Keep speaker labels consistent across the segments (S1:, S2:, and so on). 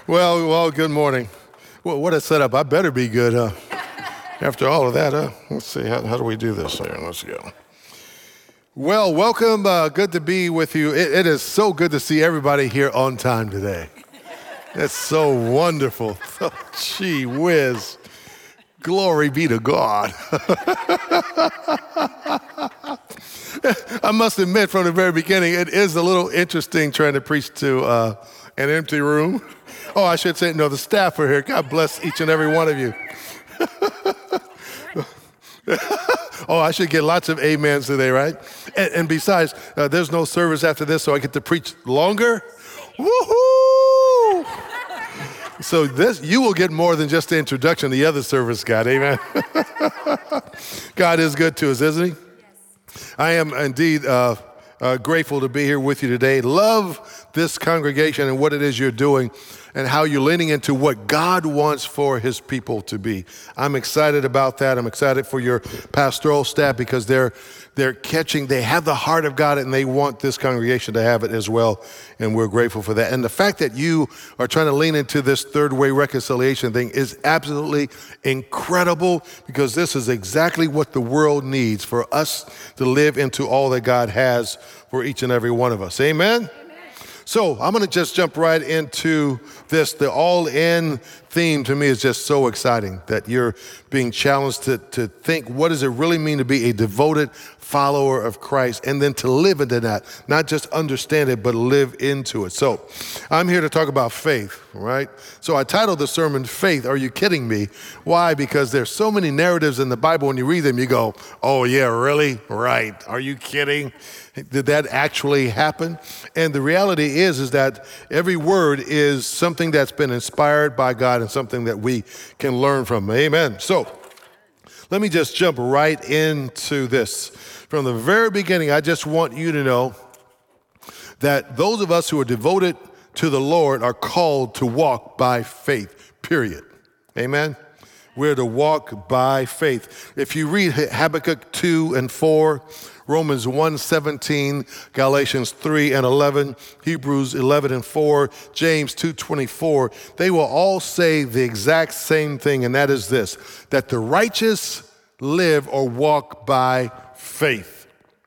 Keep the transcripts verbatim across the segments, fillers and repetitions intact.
S1: Well, well, good morning. Well, what a setup. I better be good, huh? After all of that, huh? Let's see, how, how do we do this here? Let's go. Well, welcome. Uh, good to be with you. It, it is so good to see everybody here on time today. That's so wonderful. Oh, gee whiz. Glory be to God. I must admit from the very beginning, it is a little interesting trying to preach to uh, an empty room. Oh, I should say, no, the staff are here. God bless each and every one of you. Oh, I should get lots of amens today, right? And, and besides, uh, there's no service after this, so I get to preach longer. Woohoo! So this, you will get more than just the introduction the other service got, amen? God is good to us, isn't he? Yes. I am indeed uh, uh, grateful to be here with you today. Love this congregation and what it is you're doing and how you're leaning into what God wants for his people to be. I'm excited about that. I'm excited for your pastoral staff because they're they're catching, they have the heart of God and they want this congregation to have it as well. And we're grateful for that. And the fact that you are trying to lean into this third way reconciliation thing is absolutely incredible because this is exactly what the world needs for us to live into all that God has for each and every one of us. Amen? So I'm going to just jump right into this. The all-in theme to me is just so exciting that you're being challenged to, to think, what does it really mean to be a devoted follower of Christ and then to live into that, not just understand it, but live into it. So I'm here to talk about faith, right? So I titled the sermon, Faith, Are You Kidding Me? Why? Because there's so many narratives in the Bible. When you read them, you go, oh yeah, really? Right. Are you kidding? Did that actually happen? And the reality is, is that every word is something that's been inspired by God and something that we can learn from. Amen. So let me just jump right into this. From the very beginning, I just want you to know that those of us who are devoted to the Lord are called to walk by faith, period. Amen. We're to walk by faith. If you read Habakkuk two and four, Romans one seventeen, Galatians three and eleven, Hebrews eleven and four, James two twenty-four, they will all say the exact same thing, and that is this, that the righteous live or walk by faith.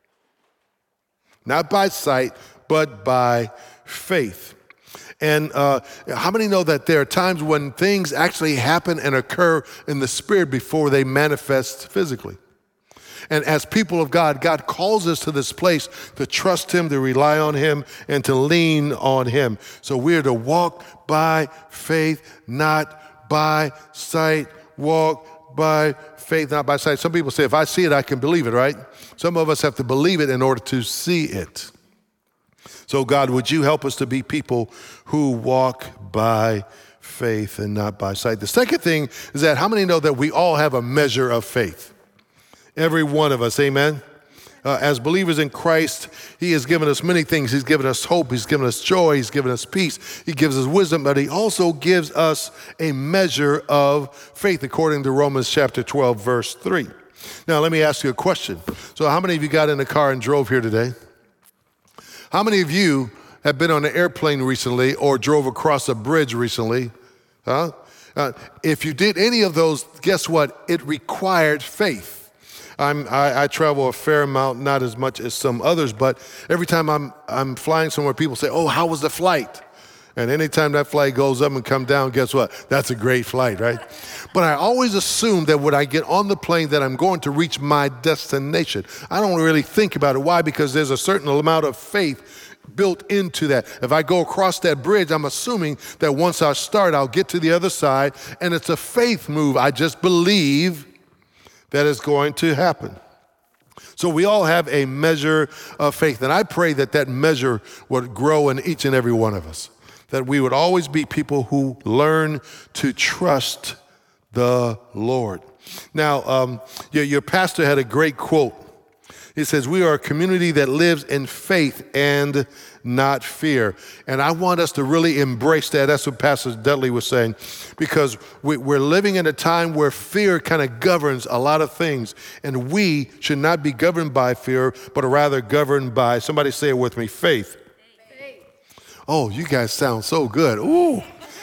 S1: Not by sight, but by faith. And uh, how many know that there are times when things actually happen and occur in the spirit before they manifest physically? And as people of God, God calls us to this place to trust him, to rely on him, and to lean on him. So we're to walk by faith, not by sight. Walk by faith, not by sight. Some people say, if I see it, I can believe it, right? Some of us have to believe it in order to see it. So God, would you help us to be people who walk by faith and not by sight? The second thing is that how many know that we all have a measure of faith? Every one of us, amen? Uh, as believers in Christ, he has given us many things. He's given us hope. He's given us joy. He's given us peace. He gives us wisdom, but he also gives us a measure of faith according to Romans chapter twelve, verse three. Now, let me ask you a question. So how many of you got in the car and drove here today? How many of you have been on an airplane recently or drove across a bridge recently? Huh? Uh, if you did any of those, guess what? It required faith. I'm, I, I travel a fair amount, not as much as some others, but every time I'm, I'm flying somewhere, people say, oh, how was the flight? And anytime that flight goes up and come down, guess what? That's a great flight, right? But I always assume that when I get on the plane that I'm going to reach my destination. I don't really think about it. Why? Because there's a certain amount of faith built into that. If I go across that bridge, I'm assuming that once I start, I'll get to the other side, and it's a faith move. I just believe that is going to happen. So we all have a measure of faith, and I pray that that measure would grow in each and every one of us, that we would always be people who learn to trust the Lord. Now, um, your, your pastor had a great quote. He says, we are a community that lives in faith and not fear. And I want us to really embrace that. That's what Pastor Dudley was saying, because we, we're living in a time where fear kind of governs a lot of things. And we should not be governed by fear, but rather governed by, somebody say it with me, faith. Faith. Oh, you guys sound so good. Ooh.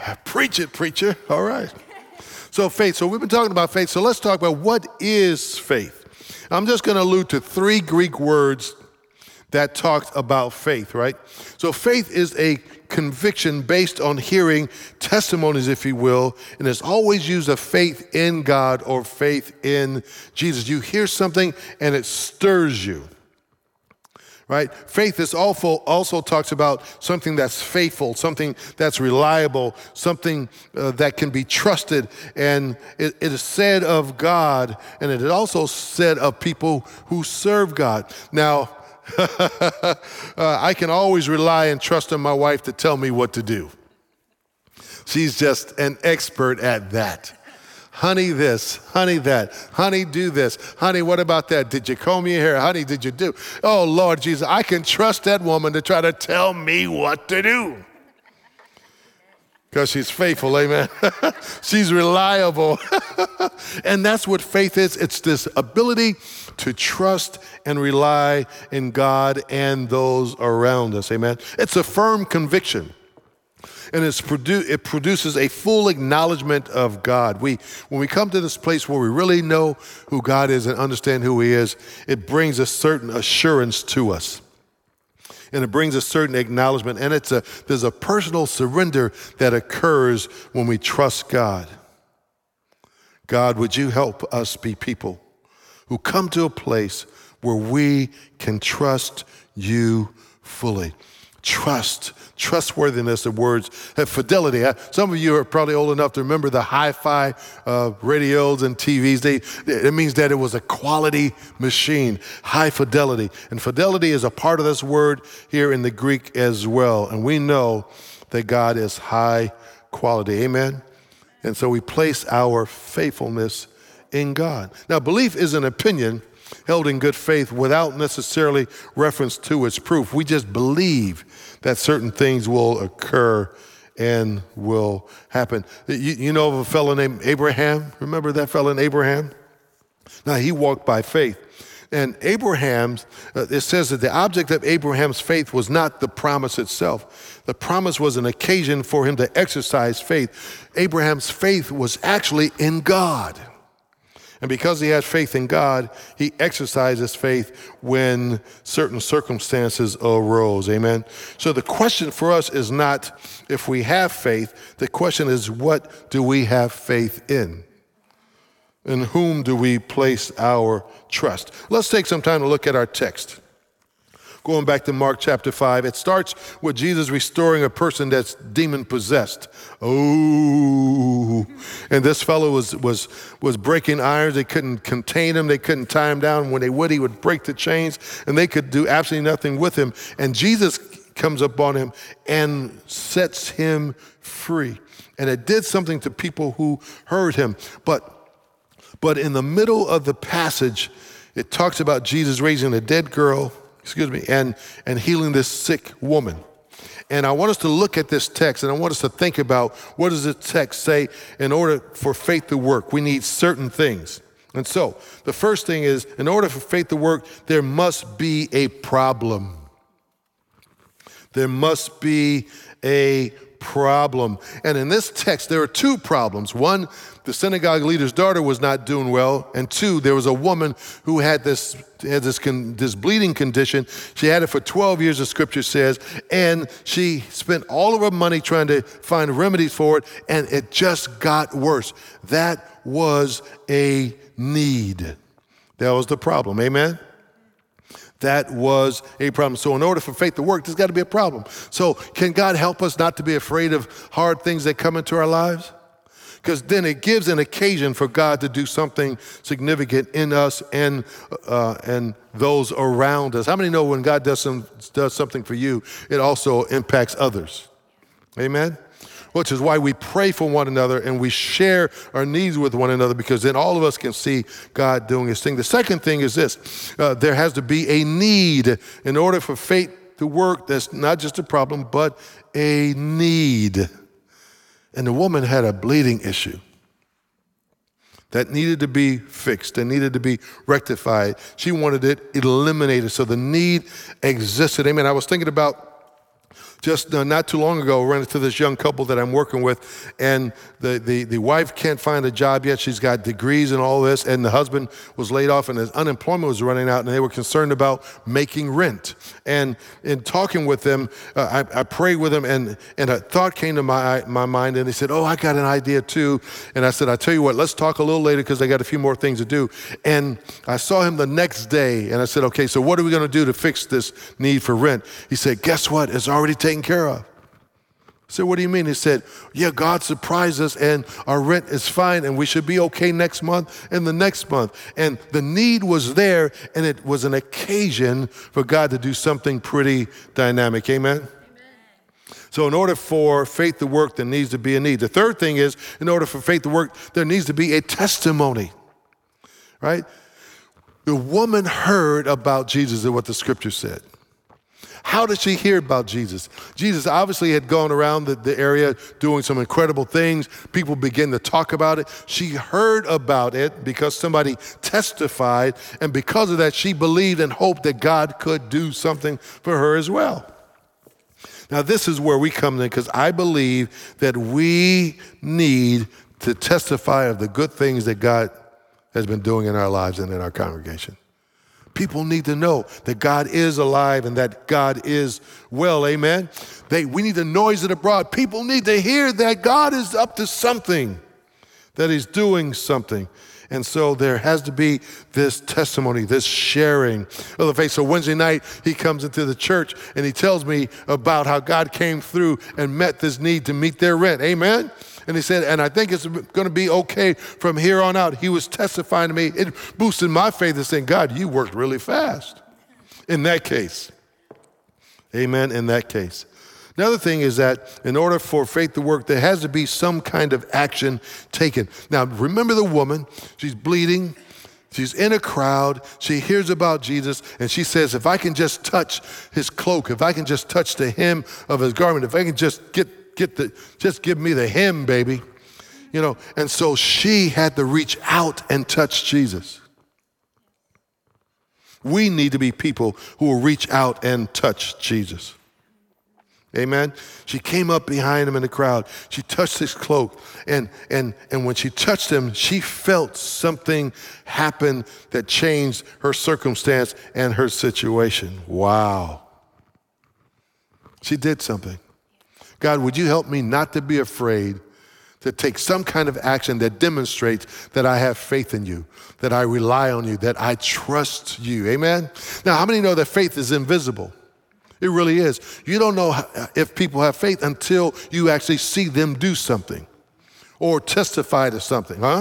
S1: Preach it, preacher. All right. So faith. So we've been talking about faith. So let's talk about what is faith. I'm just going to allude to three Greek words that talked about faith, right? So faith is a conviction based on hearing testimonies, if you will, and it's always used of faith in God or faith in Jesus. You hear something and it stirs you, right? Faith is also, also talks about something that's faithful, something that's reliable, something uh, that can be trusted, and it, it is said of God, and it is also said of people who serve God. Now, uh, I can always rely and trust on my wife to tell me what to do. She's just an expert at that. Honey this, honey that, honey do this, honey what about that? Did you comb your hair? Honey, did you do? Oh, Lord Jesus, I can trust that woman to try to tell me what to do. Because she's faithful, amen. She's reliable. And that's what faith is. It's this ability to trust and rely in God and those around us, amen. It's a firm conviction. And it's produ- it produces a full acknowledgement of God. We, when we come to this place where we really know who God is and understand who he is, it brings a certain assurance to us. And it brings a certain acknowledgement. And it's a, there's a personal surrender that occurs when we trust God. God, would you help us be people who come to a place where we can trust you fully. Trust, trustworthiness of words, have fidelity. Some of you are probably old enough to remember the hi-fi uh, radios and T Vs. They, it means that it was a quality machine, high fidelity. And fidelity is a part of this word here in the Greek as well. And we know that God is high quality. Amen? And so we place our faithfulness in God. Now, belief is an opinion held in good faith without necessarily reference to its proof. We just believe that certain things will occur and will happen. You, you know of a fellow named Abraham? Remember that fellow named Abraham? Now, he walked by faith. And Abraham's, uh, it says that the object of Abraham's faith was not the promise itself. The promise was an occasion for him to exercise faith. Abraham's faith was actually in God. And because he had faith in God, he exercised his faith when certain circumstances arose. Amen. So the question for us is not if we have faith. The question is, what do we have faith in? In whom do we place our trust? Let's take some time to look at our text. Going back to Mark chapter five, it starts with Jesus restoring a person that's demon-possessed. Oh, and this fellow was was was breaking irons. They couldn't contain him. They couldn't tie him down. When they would, he would break the chains, and they could do absolutely nothing with him. And Jesus comes up on him and sets him free. And it did something to people who heard him. But but in the middle of the passage, it talks about Jesus raising a dead girl, excuse me, and, and healing this sick woman. And I want us to look at this text, and I want us to think about what does this text say. In order for faith to work, we need certain things. And so the first thing is, in order for faith to work, there must be a problem. There must be a problem. And in this text, there are two problems. One, the synagogue leader's daughter was not doing well. And two, there was a woman who had this had this, con, this bleeding condition. She had it for twelve years, the scripture says, and she spent all of her money trying to find remedies for it, and it just got worse. That was a need. That was the problem. Amen? That was a problem. So in order for faith to work, there's got to be a problem. So can God help us not to be afraid of hard things that come into our lives? Because then it gives an occasion for God to do something significant in us and uh, and those around us. How many know when God does some does something for you, it also impacts others? Amen? Which is why we pray for one another and we share our needs with one another, because then all of us can see God doing his thing. The second thing is this. Uh, there has to be a need in order for faith to work. That's not just a problem, but a need. And the woman had a bleeding issue that needed to be fixed, that needed to be rectified. She wanted it eliminated, so the need existed. Amen. I was thinking about Just uh, not too long ago, I ran into this young couple that I'm working with, and the, the, the wife can't find a job yet. She's got degrees and all this, and the husband was laid off, and his unemployment was running out, and they were concerned about making rent. And in talking with them, uh, I, I prayed with them, and, and a thought came to my, my mind, and they said, oh, I got an idea too. And I said, I tell you what, let's talk a little later because I got a few more things to do. And I saw him the next day, and I said, okay, so what are we going to do to fix this need for rent? He said, guess what? It's already taken care of. I said, what do you mean? He said, yeah, God surprised us and our rent is fine and we should be okay next month and the next month. And the need was there, and it was an occasion for God to do something pretty dynamic. Amen? Amen. So in order for faith to work, there needs to be a need. The third thing is, in order for faith to work, there needs to be a testimony, right? The woman heard about Jesus and what the scripture said. How did she hear about Jesus? Jesus obviously had gone around the, the area doing some incredible things. People began to talk about it. She heard about it because somebody testified, and because of that, she believed and hoped that God could do something for her as well. Now, this is where we come in, because I believe that we need to testify of the good things that God has been doing in our lives and in our congregation. People need to know that God is alive and that God is well, amen? They, we need to noise it abroad. People need to hear that God is up to something, that he's doing something. And so there has to be this testimony, this sharing of the faith. So Wednesday night, he comes into the church and he tells me about how God came through and met this need to meet their rent, amen? And he said, and I think it's going to be okay from here on out. He was testifying to me. It boosted my faith and saying, God, you worked really fast in that case. Amen, in that case. Another thing is that in order for faith to work, there has to be some kind of action taken. Now, remember the woman. She's bleeding. She's in a crowd. She hears about Jesus, and she says, if I can just touch his cloak, if I can just touch the hem of his garment, if I can just get Get the, just give me the hem, baby. You know, and so she had to reach out and touch Jesus. We need to be people who will reach out and touch Jesus. Amen. She came up behind him in the crowd. She touched his cloak. And, and, and when she touched him, she felt something happen that changed her circumstance and her situation. Wow. She did something. God, would you help me not to be afraid to take some kind of action that demonstrates that I have faith in you, that I rely on you, that I trust you. Amen? Now, how many know that faith is invisible? It really is. You don't know if people have faith until you actually see them do something or testify to something, huh?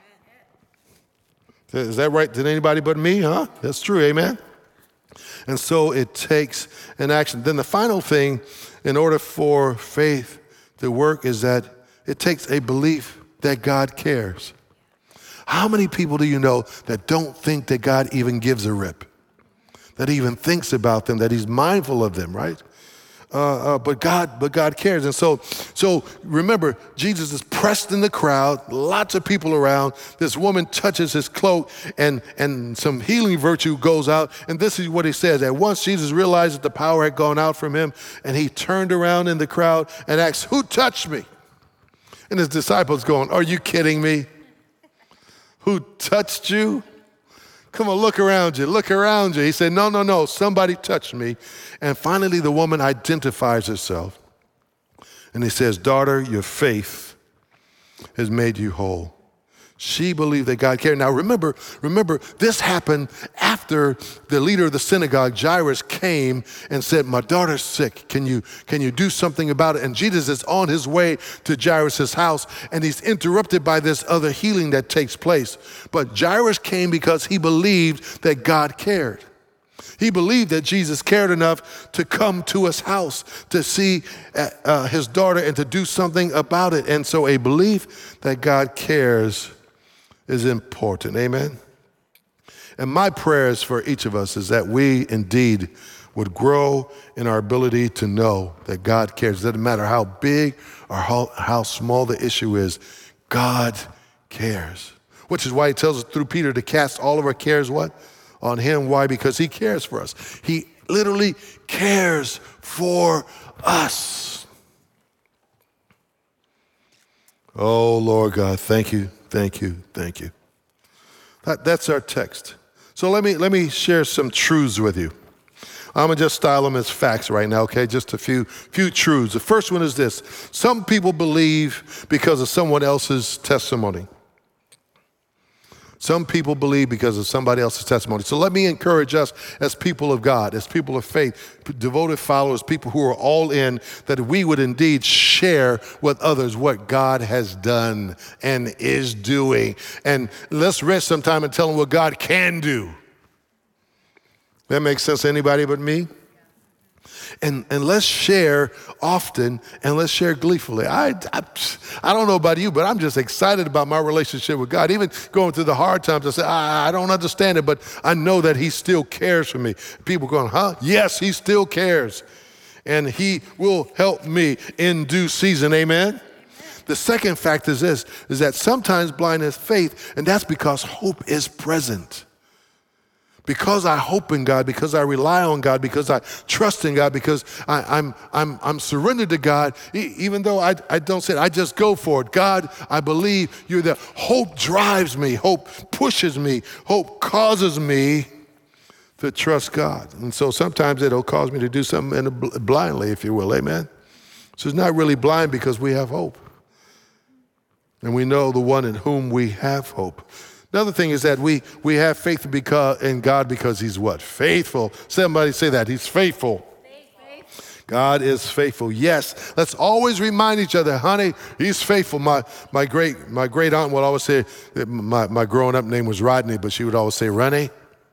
S1: Is that right? Did anybody but me, huh? That's true, amen? And so it takes an action. Then the final thing, in order for faith to work, is that it takes a belief that God cares. How many people do you know that don't think that God even gives a rip? That he even thinks about them, that he's mindful of them, right? Uh, uh, but God, but God cares. And so, so remember, Jesus is pressed in the crowd, lots of people around. This woman touches his cloak, and, and some healing virtue goes out. And this is what he says. At once Jesus realized that the power had gone out from him, and he turned around in the crowd and asked, who touched me? And his disciples going, are you kidding me? Who touched you? Come on, look around you, look around you. He said, no, no, no, somebody touched me. And finally, the woman identifies herself. And he says, daughter, your faith has made you whole. She believed that God cared. Now, remember, remember, this happened after the leader of the synagogue, Jairus, came and said, my daughter's sick. Can you, can you do something about it? And Jesus is on his way to Jairus' house, and he's interrupted by this other healing that takes place. But Jairus came because he believed that God cared. He believed that Jesus cared enough to come to his house to see uh, his daughter and to do something about it. And so a belief that God cares is important. Amen. And my prayers for each of us is that we indeed would grow in our ability to know that God cares. It doesn't matter how big or how, how small the issue is, God cares. Which is why he tells us through Peter to cast all of our cares, what? On him. Why? Because he cares for us. He literally cares for us. Oh, Lord God, thank you, thank you, thank you. That, that's our text. So let me, let me share some truths with you. I'm going to just style them as facts right now, okay? Just a few, few truths. The first one is this. Some people believe because of someone else's testimony. Some people believe because of somebody else's testimony. So let me encourage us as people of God, as people of faith, devoted followers, people who are all in, that we would indeed share with others what God has done and is doing. And let's rest some time and tell them what God can do. That makes sense to anybody but me? And, and let's share often, and let's share gleefully. I, I, I don't know about you, but I'm just excited about my relationship with God. Even going through the hard times, I say, I, I don't understand it, but I know that he still cares for me. People going, huh? Yes, he still cares. And he will help me in due season, amen? Amen. The second fact is this, is that sometimes blind is faith, and that's because hope is present. Because I hope in God, because I rely on God, because I trust in God, because I, I'm, I'm, I'm surrendered to God, e- even though I, I don't say it, I just go for it. God, I believe you're there. Hope drives me. Hope pushes me. Hope causes me to trust God. And so sometimes it'll cause me to do something in a bl- blindly, if you will. Amen? So it's not really blind because we have hope. And we know the one in whom we have hope. Another thing is that we, we have faith because, in God because he's what? Faithful. Somebody say that. He's faithful. faithful. God is faithful. Yes. Let's always remind each other, honey, he's faithful. My, my, great, my great aunt would always say, my, my growing up name was Rodney, but she would always say, Ronnie.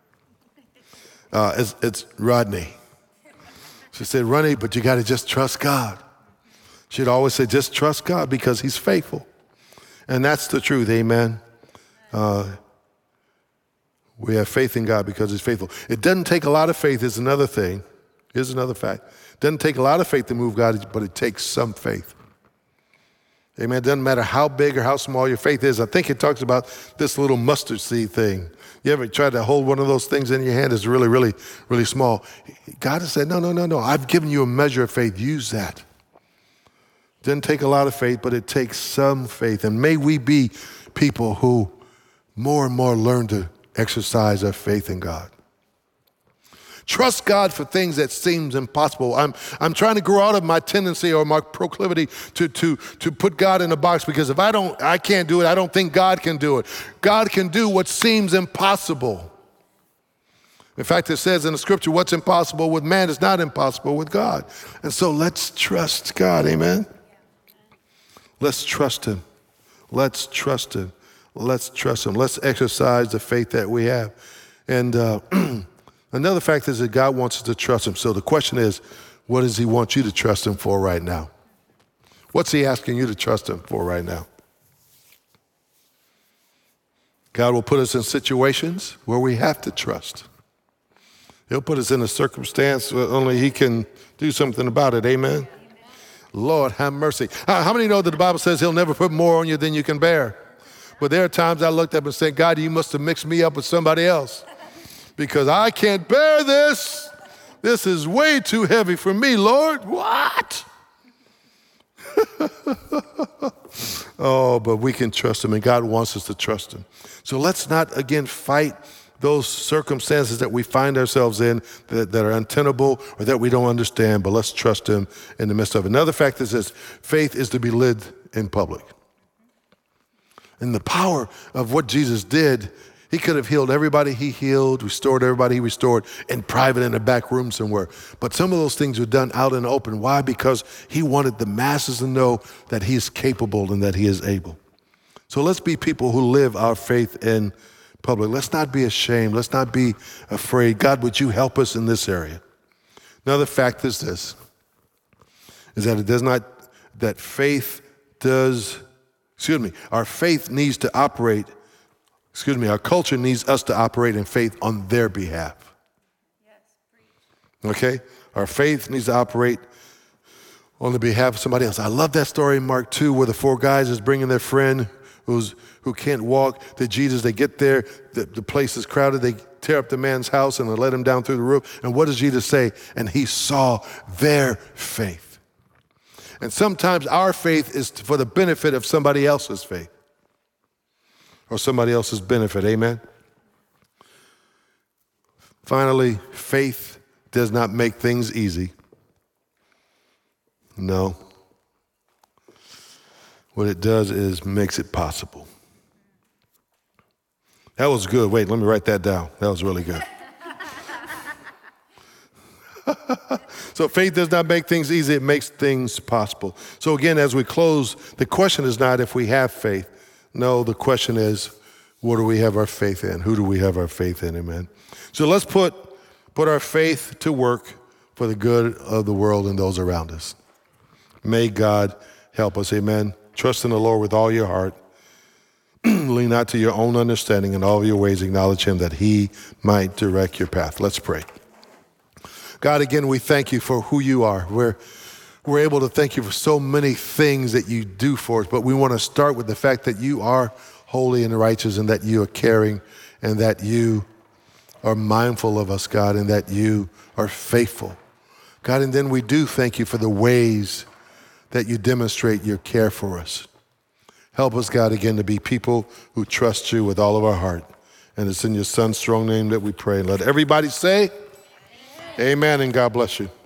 S1: Uh, it's, it's Rodney. She said, Ronnie, but you got to just trust God. She'd always say, just trust God because he's faithful. And that's the truth. Amen. Uh, we have faith in God because he's faithful. It doesn't take a lot of faith is another thing. Here's another fact. It doesn't take a lot of faith to move God, but it takes some faith. Amen. It doesn't matter how big or how small your faith is. I think it talks about this little mustard seed thing. You ever tried to hold one of those things in your hand that's really, really, really small? God has said, no, no, no, no. I've given you a measure of faith. Use that. It doesn't take a lot of faith, but it takes some faith. And may we be people who more and more learn to exercise our faith in God. Trust God for things that seems impossible. I'm, I'm trying to grow out of my tendency or my proclivity to, to, to put God in a box because if I don't, I can't do it, I don't think God can do it. God can do what seems impossible. In fact, it says in the scripture, what's impossible with man is not impossible with God. And so let's trust God, amen? Let's trust him. Let's trust him. Let's trust him. Let's exercise the faith that we have. And uh, another fact is that God wants us to trust him. So the question is, what does he want you to trust him for right now? What's he asking you to trust him for right now? God will put us in situations where we have to trust. He'll put us in a circumstance where only he can do something about it. Amen? Amen. Lord, have mercy. How many know that the Bible says he'll never put more on you than you can bear? But there are times I looked up and said, God, you must have mixed me up with somebody else because I can't bear this. This is way too heavy for me, Lord. What? Oh, but we can trust him, and God wants us to trust him. So let's not, again, fight those circumstances that we find ourselves in that, that are untenable or that we don't understand, but let's trust him in the midst of it. Another fact is this, faith is to be lived in public. And the power of what Jesus did, he could have healed everybody he healed, restored everybody he restored in private in a back room somewhere. But some of those things were done out in the open. Why? Because he wanted the masses to know that he is capable and that he is able. So let's be people who live our faith in public. Let's not be ashamed. Let's not be afraid. God, would you help us in this area? Another fact is this, is that it does not, that faith does Excuse me, our faith needs to operate, excuse me, our culture needs us to operate in faith on their behalf. Yes, okay? Our faith needs to operate on the behalf of somebody else. I love that story in Mark two where the four guys is bringing their friend who's who can't walk to Jesus. They get there, the, the place is crowded. They tear up the man's house and let him down through the roof. And what does Jesus say? And he saw their faith. And sometimes our faith is for the benefit of somebody else's faith or somebody else's benefit. Amen. Finally, faith does not make things easy. No. What it does is makes it possible. That was good. Wait, let me write that down. That was really good. So faith does not make things easy. It makes things possible. So again, as we close, the question is not if we have faith. No, the question is, what do we have our faith in? Who do we have our faith in? Amen. So let's put, put our faith to work for the good of the world and those around us. May God help us. Amen. Trust in the Lord with all your heart. Lean not to your own understanding. In all of your ways acknowledge him that he might direct your path. Let's pray. God, again, we thank you for who you are. We're, we're able to thank you for so many things that you do for us, but we want to start with the fact that you are holy and righteous and that you are caring and that you are mindful of us, God, and that you are faithful. God, and then we do thank you for the ways that you demonstrate your care for us. Help us, God, again, to be people who trust you with all of our heart. And it's in your son's strong name that we pray. Let everybody say, amen, and God bless you.